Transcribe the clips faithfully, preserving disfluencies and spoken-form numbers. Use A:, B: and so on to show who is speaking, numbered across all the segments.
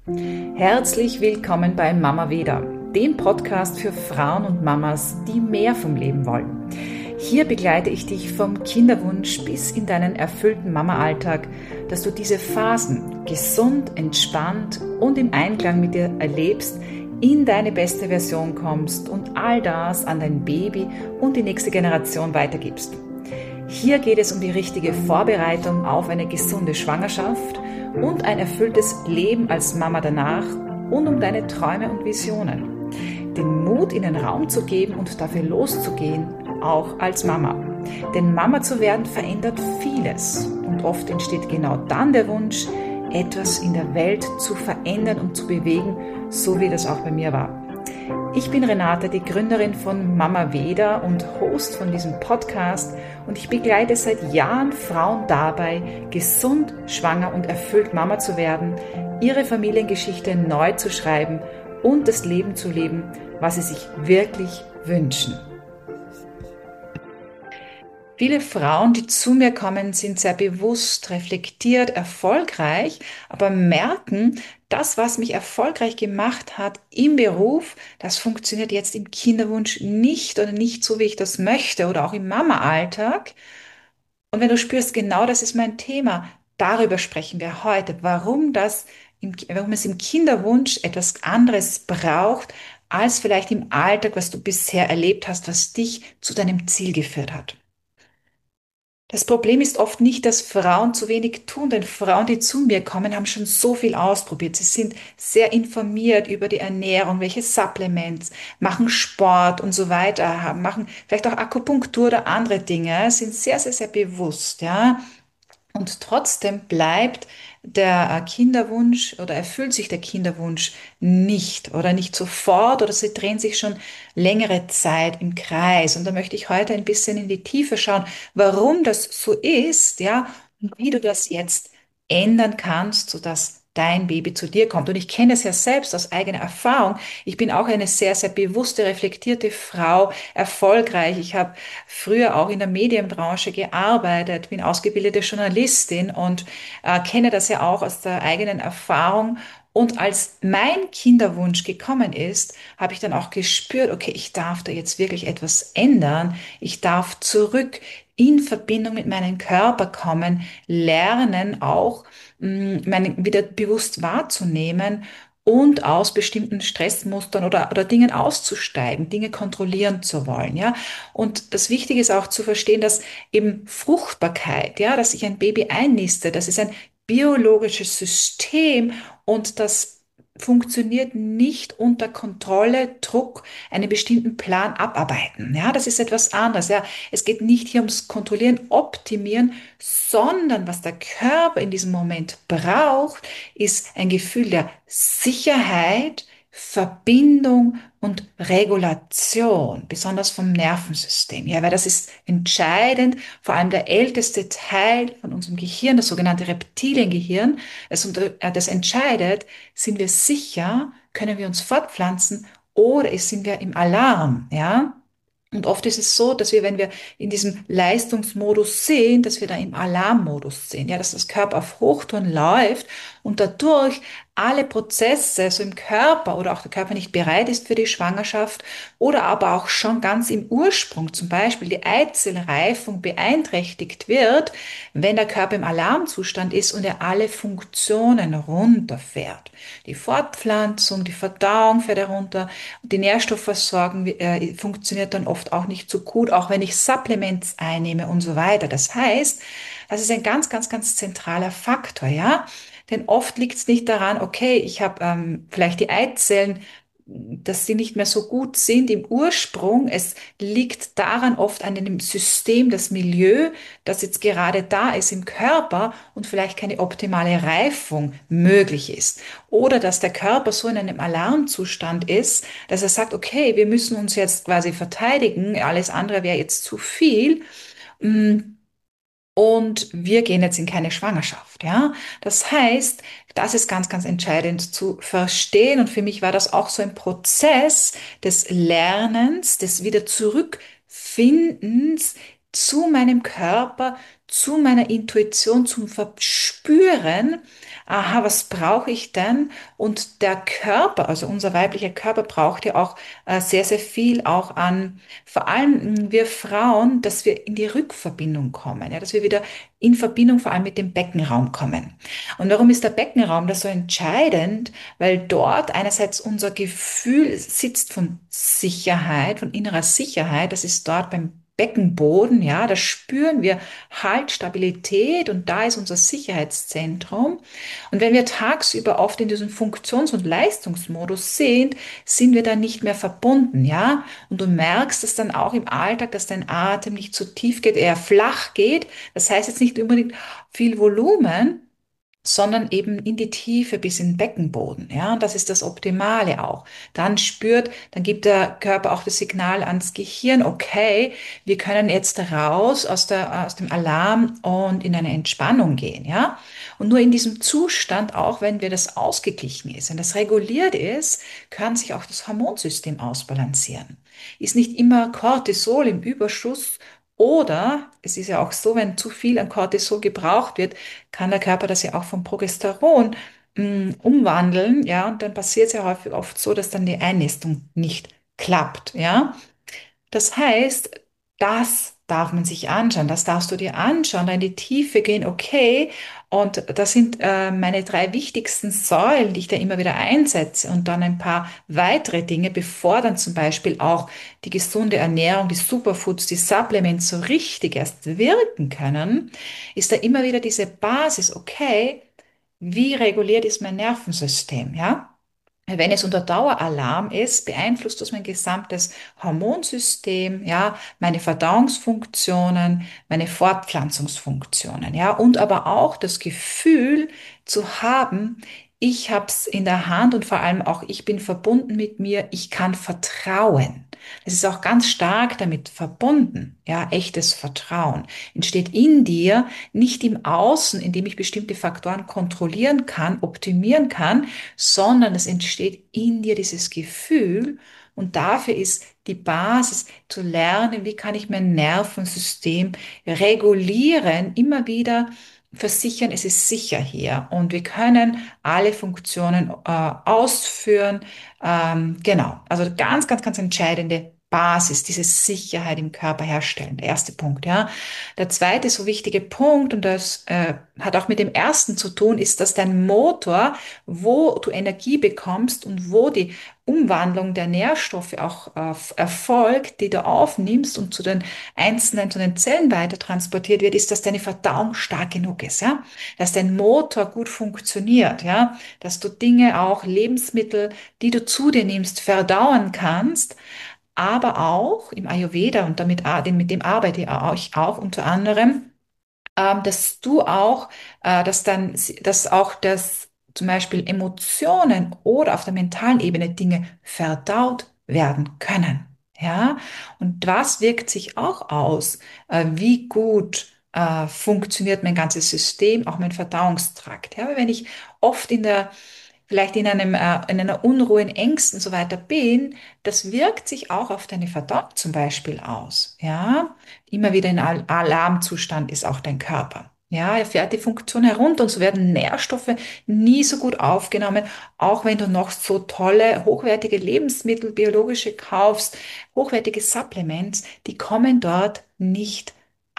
A: Herzlich willkommen bei Mama Veda, dem Podcast für Frauen und Mamas, die mehr vom Leben wollen. Hier begleite ich dich vom Kinderwunsch bis in deinen erfüllten Mama-Alltag, dass du diese Phasen gesund, entspannt und im Einklang mit dir erlebst, in deine beste Version kommst und all das an dein Baby und die nächste Generation weitergibst. Hier geht es um die richtige Vorbereitung auf eine gesunde Schwangerschaft und ein erfülltes Leben als Mama danach und um deine Träume und Visionen. Den Mut in den Raum zu geben und dafür loszugehen, auch als Mama. Denn Mama zu werden verändert vieles und oft entsteht genau dann der Wunsch, etwas in der Welt zu verändern und zu bewegen, so wie das auch bei mir war. Ich bin Renate, die Gründerin von Mama Veda und Host von diesem Podcast und ich begleite seit Jahren Frauen dabei, gesund, schwanger und erfüllt Mama zu werden, ihre Familiengeschichte neu zu schreiben und das Leben zu leben, was sie sich wirklich wünschen. Viele Frauen, die zu mir kommen, sind sehr bewusst, reflektiert, erfolgreich, aber merken, das, was mich erfolgreich gemacht hat im Beruf, das funktioniert jetzt im Kinderwunsch nicht oder nicht so, wie ich das möchte oder auch im Mama-Alltag. Und wenn du spürst, genau das ist mein Thema, darüber sprechen wir heute, warum das, im, warum es im Kinderwunsch etwas anderes braucht, als vielleicht im Alltag, was du bisher erlebt hast, was dich zu deinem Ziel geführt hat. Das Problem ist oft nicht, dass Frauen zu wenig tun, denn Frauen, die zu mir kommen, haben schon so viel ausprobiert. Sie sind sehr informiert über die Ernährung, welche Supplements, machen Sport und so weiter, haben, machen vielleicht auch Akupunktur oder andere Dinge, sind sehr, sehr, sehr bewusst, ja. Und trotzdem bleibt der äh, Kinderwunsch oder erfüllt sich der Kinderwunsch nicht oder nicht sofort oder sie drehen sich schon längere Zeit im Kreis. Und da möchte ich heute ein bisschen in die Tiefe schauen, warum das so ist, ja, und wie du das jetzt ändern kannst, sodass dein Baby zu dir kommt. Und ich kenne es ja selbst aus eigener Erfahrung. Ich bin auch eine sehr, sehr bewusste, reflektierte Frau, erfolgreich. Ich habe früher auch in der Medienbranche gearbeitet, bin ausgebildete Journalistin und äh, kenne das ja auch aus der eigenen Erfahrung. Und als mein Kinderwunsch gekommen ist, habe ich dann auch gespürt, okay, ich darf da jetzt wirklich etwas ändern. Ich darf zurück in Verbindung mit meinem Körper kommen, lernen auch, mh, meinen wieder bewusst wahrzunehmen und aus bestimmten Stressmustern oder, oder Dingen auszusteigen, Dinge kontrollieren zu wollen, ja. Und das Wichtige ist auch zu verstehen, dass eben Fruchtbarkeit, ja, dass sich ein Baby einniste, das ist ein biologisches System und das funktioniert nicht unter Kontrolle, Druck, einen bestimmten Plan abarbeiten. Ja, das ist etwas anderes. Ja, es geht nicht hier ums Kontrollieren, Optimieren, sondern was der Körper in diesem Moment braucht, ist ein Gefühl der Sicherheit, Verbindung und Regulation, besonders vom Nervensystem. Ja, weil das ist entscheidend, vor allem der älteste Teil von unserem Gehirn, das sogenannte Reptiliengehirn, das, unter- äh, das entscheidet, sind wir sicher, können wir uns fortpflanzen oder sind wir im Alarm, ja? Und oft ist es so, dass wir, wenn wir in diesem Leistungsmodus sind, dass wir da im Alarmmodus sind, ja, dass das Körper auf Hochtouren läuft und dadurch alle Prozesse so im Körper oder auch der Körper nicht bereit ist für die Schwangerschaft oder aber auch schon ganz im Ursprung, zum Beispiel die Eizellreifung beeinträchtigt wird, wenn der Körper im Alarmzustand ist und er alle Funktionen runterfährt. Die Fortpflanzung, die Verdauung fährt herunter, die Nährstoffversorgung äh, funktioniert dann oft auch nicht so gut, auch wenn ich Supplements einnehme und so weiter. Das heißt, das ist ein ganz, ganz, ganz zentraler Faktor, ja. Denn oft liegt es nicht daran, okay, ich habe ähm, vielleicht die Eizellen, dass sie nicht mehr so gut sind im Ursprung. Es liegt daran oft an dem System, das Milieu, das jetzt gerade da ist im Körper und vielleicht keine optimale Reifung möglich ist. Oder dass der Körper so in einem Alarmzustand ist, dass er sagt, okay, wir müssen uns jetzt quasi verteidigen, alles andere wäre jetzt zu viel. Mm, und wir gehen jetzt in keine Schwangerschaft, ja. Das heißt, das ist ganz, ganz entscheidend zu verstehen. Und für mich war das auch so ein Prozess des Lernens, des wieder Zurückfindens zu meinem Körper, zu meiner Intuition, zum Verspüren, aha, was brauche ich denn? Und der Körper, also unser weiblicher Körper braucht ja auch äh, sehr, sehr viel auch an, vor allem mh, wir Frauen, dass wir in die Rückverbindung kommen, ja, dass wir wieder in Verbindung vor allem mit dem Beckenraum kommen. Und warum ist der Beckenraum da so entscheidend? Weil dort einerseits unser Gefühl sitzt von Sicherheit, von innerer Sicherheit, das ist dort beim Beckenboden, ja, da spüren wir Halt, Stabilität und da ist unser Sicherheitszentrum. Und wenn wir tagsüber oft in diesem Funktions- und Leistungsmodus sind, sind wir dann nicht mehr verbunden, ja. Und du merkst es dann auch im Alltag, dass dein Atem nicht so tief geht, eher flach geht. Das heißt jetzt nicht unbedingt viel Volumen, sondern eben in die Tiefe bis in den Beckenboden. Ja, und das ist das Optimale auch. Dann spürt, dann gibt der Körper auch das Signal ans Gehirn, okay, wir können jetzt raus aus der, aus dem Alarm und in eine Entspannung gehen. Ja, und nur in diesem Zustand, auch wenn wir das ausgeglichen ist, wenn das reguliert ist, kann sich auch das Hormonsystem ausbalancieren. Ist nicht immer Cortisol im Überschuss, oder es ist ja auch so, wenn zu viel an Cortisol gebraucht wird, kann der Körper das ja auch vom Progesteron mh, umwandeln, ja, und dann passiert es ja häufig oft so, dass dann die Einnistung nicht klappt, ja. Das heißt, das darf man sich anschauen, das darfst du dir anschauen, da in die Tiefe gehen, okay, und das sind äh, meine drei wichtigsten Säulen, die ich da immer wieder einsetze und dann ein paar weitere Dinge, bevor dann zum Beispiel auch die gesunde Ernährung, die Superfoods, die Supplements so richtig erst wirken können, ist da immer wieder diese Basis, okay, wie reguliert ist mein Nervensystem, ja? Wenn es unter Daueralarm ist, beeinflusst das mein gesamtes Hormonsystem, ja, meine Verdauungsfunktionen, meine Fortpflanzungsfunktionen, ja, und aber auch das Gefühl zu haben, ich habe es in der Hand und vor allem auch ich bin verbunden mit mir, ich kann vertrauen. Es ist auch ganz stark damit verbunden, ja, echtes Vertrauen entsteht in dir, nicht im Außen, indem ich bestimmte Faktoren kontrollieren kann, optimieren kann, sondern es entsteht in dir dieses Gefühl und dafür ist die Basis zu lernen, wie kann ich mein Nervensystem regulieren, immer wieder versichern, es ist sicher hier und wir können alle Funktionen äh, ausführen. Ähm, genau, also ganz, ganz, ganz entscheidende Basis, diese Sicherheit im Körper herstellen. Der erste Punkt, ja. Der zweite so wichtige Punkt, und das äh, hat auch mit dem ersten zu tun, ist, dass dein Motor, wo du Energie bekommst und wo die Umwandlung der Nährstoffe auch äh, erfolgt, die du aufnimmst und zu den einzelnen, zu den Zellen weiter transportiert wird, ist, dass deine Verdauung stark genug ist, ja, dass dein Motor gut funktioniert, ja, dass du Dinge auch, Lebensmittel, die du zu dir nimmst, verdauen kannst, aber auch im Ayurveda und damit, mit dem arbeite ich auch unter anderem, ähm, dass du auch, äh, dass dann, dass auch das zum Beispiel Emotionen oder auf der mentalen Ebene Dinge verdaut werden können. Ja, und was wirkt sich auch aus? Äh, wie gut äh, funktioniert mein ganzes System, auch mein Verdauungstrakt? Ja, weil wenn ich oft in der vielleicht in einem, äh, in einer Unruhe, in Ängsten und so weiter bin, das wirkt sich auch auf deine Verdauung zum Beispiel aus. Ja, immer wieder in Al Alarmzustand ist auch dein Körper. Ja, er fährt die Funktion herunter und so werden Nährstoffe nie so gut aufgenommen, auch wenn du noch so tolle, hochwertige Lebensmittel, biologische kaufst, hochwertige Supplements, die kommen dort nicht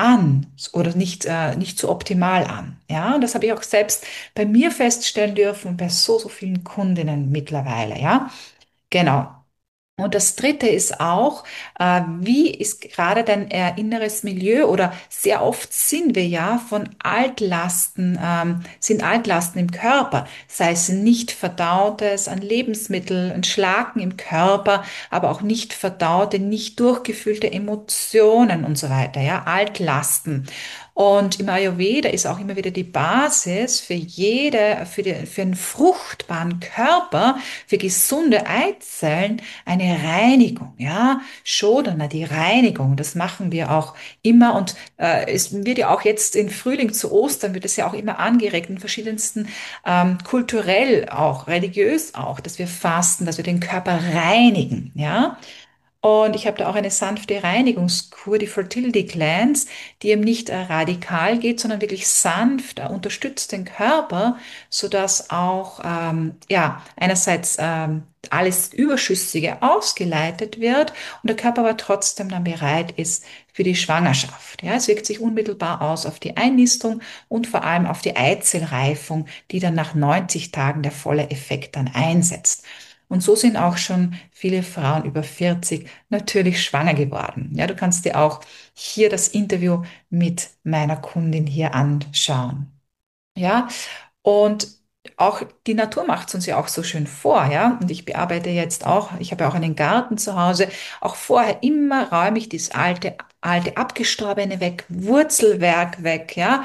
A: an oder nicht, äh, nicht so optimal an. Ja, und das habe ich auch selbst bei mir feststellen dürfen und bei so, so vielen Kundinnen mittlerweile. Ja, genau. Und das Dritte ist auch, äh, wie ist gerade dein äh, inneres Milieu oder sehr oft sind wir ja von Altlasten, ähm, sind Altlasten im Körper, sei es nicht verdautes an Lebensmitteln, ein Schlacken im Körper, aber auch nicht verdaute, nicht durchgefühlte Emotionen und so weiter, ja, Altlasten. Und im Ayurveda ist auch immer wieder die Basis für jede, für, die, für einen fruchtbaren Körper, für gesunde Eizellen, eine Reinigung, ja, Shodana, die Reinigung, das machen wir auch immer und äh, es wird ja auch jetzt im Frühling zu Ostern, wird es ja auch immer angeregt, in verschiedensten, ähm, kulturell auch, religiös auch, dass wir fasten, dass wir den Körper reinigen, ja. Und ich habe da auch eine sanfte Reinigungskur, die Fertility Cleanse, die eben nicht äh, radikal geht, sondern wirklich sanft äh, unterstützt den Körper, sodass auch ähm, ja einerseits ähm, alles Überschüssige ausgeleitet wird und der Körper aber trotzdem dann bereit ist für die Schwangerschaft. Ja, es wirkt sich unmittelbar aus auf die Einnistung und vor allem auf die Eizellreifung, die dann nach neunzig Tagen der volle Effekt dann einsetzt. Und so sind auch schon viele Frauen über vierzig natürlich schwanger geworden. Ja, du kannst dir auch hier das Interview mit meiner Kundin hier anschauen. Ja, und auch die Natur macht es uns ja auch so schön vor, ja. Und ich bearbeite jetzt auch, ich habe ja auch einen Garten zu Hause, auch vorher immer räume ich das alte, alte Abgestorbene weg, Wurzelwerk weg, ja.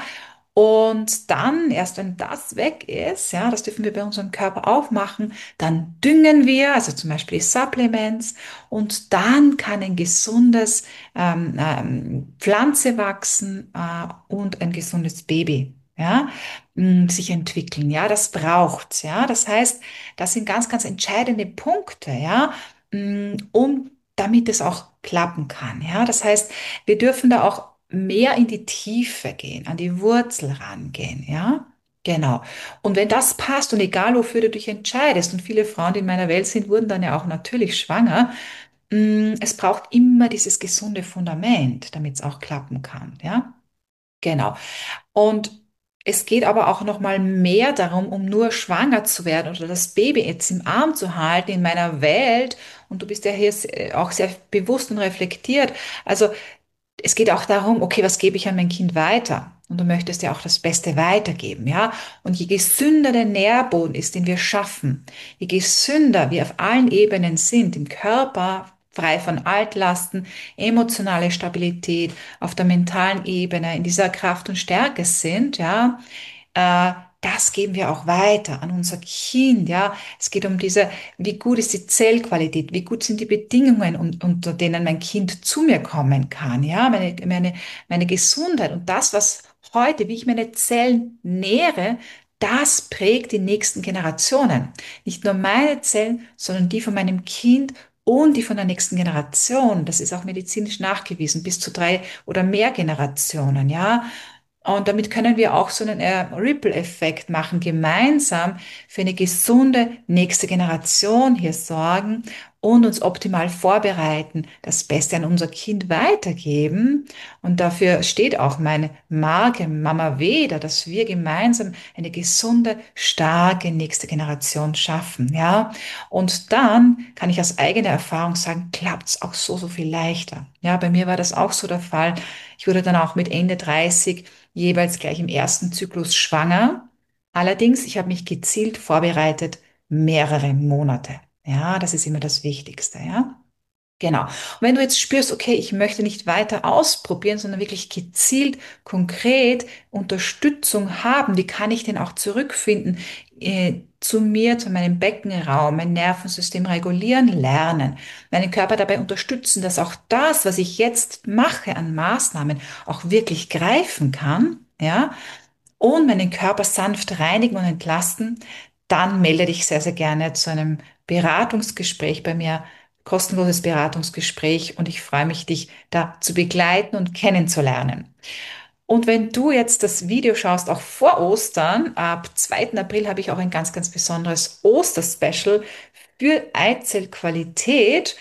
A: Und dann, erst wenn das weg ist, ja, das dürfen wir bei unserem Körper auch machen, dann düngen wir, also zum Beispiel Supplements, und dann kann ein gesundes ähm, ähm, Pflanze wachsen äh, und ein gesundes Baby. Ja, mh, sich entwickeln. Ja, das braucht's. Ja, das heißt, das sind ganz, ganz entscheidende Punkte. Ja, mh, um damit es auch klappen kann. Ja, das heißt, wir dürfen da auch mehr in die Tiefe gehen, an die Wurzel rangehen. Ja, genau. Und wenn das passt und egal wofür du dich entscheidest, und viele Frauen, die in meiner Welt sind, wurden dann ja auch natürlich schwanger. mh, Es braucht immer dieses gesunde Fundament, damit es auch klappen kann. Ja, genau. Und es geht aber auch noch mal mehr darum, um nur schwanger zu werden oder das Baby jetzt im Arm zu halten in meiner Welt. Und du bist ja hier se- auch sehr bewusst und reflektiert. Also es geht auch darum, okay, was gebe ich an mein Kind weiter? Und du möchtest ja auch das Beste weitergeben, ja? Und je gesünder der Nährboden ist, den wir schaffen, je gesünder wir auf allen Ebenen sind, im Körper, frei von Altlasten, emotionale Stabilität, auf der mentalen Ebene, in dieser Kraft und Stärke sind, ja, äh, das geben wir auch weiter an unser Kind, ja. Es geht um diese, wie gut ist die Zellqualität, wie gut sind die Bedingungen, un- unter denen mein Kind zu mir kommen kann, ja. Meine, meine, meine Gesundheit und das, was heute, wie ich meine Zellen nähere, das prägt die nächsten Generationen. Nicht nur meine Zellen, sondern die von meinem Kind und die von der nächsten Generation. Das ist auch medizinisch nachgewiesen, bis zu drei oder mehr Generationen, ja. Und damit können wir auch so einen äh, Ripple-Effekt machen, gemeinsam für eine gesunde nächste Generation hier sorgen und uns optimal vorbereiten, das Beste an unser Kind weitergeben. Und dafür steht auch meine Marke Mama Veda, dass wir gemeinsam eine gesunde, starke nächste Generation schaffen, ja. Und dann kann ich aus eigener Erfahrung sagen, klappt es auch so, so viel leichter. Ja, bei mir war das auch so der Fall. Ich wurde dann auch mit Ende dreißig jeweils gleich im ersten Zyklus schwanger. Allerdings, ich habe mich gezielt vorbereitet, mehrere Monate. Ja, das ist immer das Wichtigste, ja. Genau. Und wenn du jetzt spürst, okay, ich möchte nicht weiter ausprobieren, sondern wirklich gezielt, konkret Unterstützung haben, wie kann ich denn auch zurückfinden äh, zu mir, zu meinem Beckenraum, mein Nervensystem regulieren, lernen, meinen Körper dabei unterstützen, dass auch das, was ich jetzt mache an Maßnahmen, auch wirklich greifen kann, ja, und meinen Körper sanft reinigen und entlasten, dann melde dich sehr, sehr gerne zu einem Beratungsgespräch bei mir, kostenloses Beratungsgespräch, und ich freue mich, dich da zu begleiten und kennenzulernen. Und wenn du jetzt das Video schaust, auch vor Ostern, ab zweiten April habe ich auch ein ganz, ganz besonderes Osterspecial für Eizellqualität.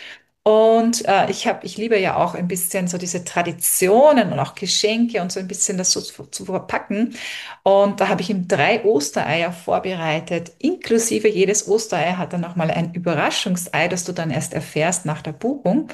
A: Und äh, ich habe, ich liebe ja auch ein bisschen so diese Traditionen und auch Geschenke und so ein bisschen das so zu, zu verpacken. Und da habe ich ihm drei Ostereier vorbereitet. Inklusive jedes Osterei hat dann nochmal ein Überraschungsei, das du dann erst erfährst nach der Buchung.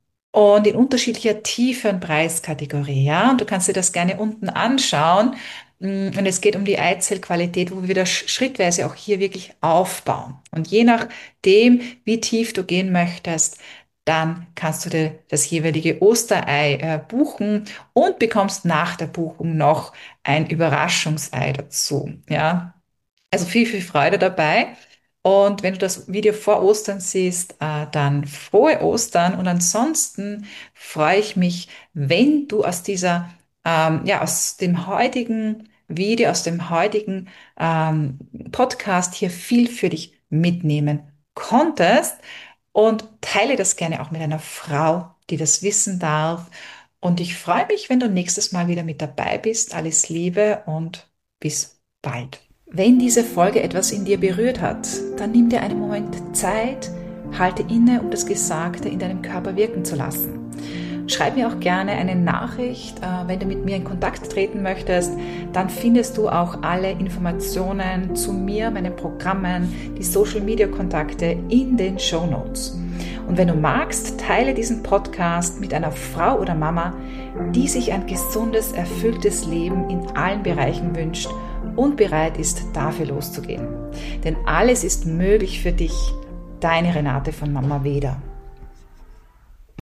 A: Und in unterschiedlicher Tiefe und Preiskategorie, ja. Und du kannst dir das gerne unten anschauen. Mm, Und es geht um die Eizellqualität, wo wir das schrittweise auch hier wirklich aufbauen. Und je nachdem, wie tief du gehen möchtest, dann kannst du dir das jeweilige Osterei äh, buchen und bekommst nach der Buchung noch ein Überraschungsei dazu, ja. Also viel, viel Freude dabei. Und wenn du das Video vor Ostern siehst, äh, dann frohe Ostern. Und ansonsten freue ich mich, wenn du aus dieser, ähm, ja, aus dem heutigen Video, aus dem heutigen ähm, Podcast hier viel für dich mitnehmen konntest. und teile das gerne auch mit einer Frau, die das wissen darf. Und ich freue mich, wenn du nächstes Mal wieder mit dabei bist. Alles Liebe und bis bald. Wenn diese Folge etwas in dir berührt hat, dann nimm dir einen Moment Zeit, halte inne, um das Gesagte in deinem Körper wirken zu lassen. Schreib mir auch gerne eine Nachricht, wenn du mit mir in Kontakt treten möchtest. Dann findest du auch alle Informationen zu mir, meinen Programmen, die Social-Media-Kontakte in den Shownotes. Und wenn du magst, teile diesen Podcast mit einer Frau oder Mama, die sich ein gesundes, erfülltes Leben in allen Bereichen wünscht und bereit ist, dafür loszugehen. Denn alles ist möglich für dich. Deine Renate von Mama Veda.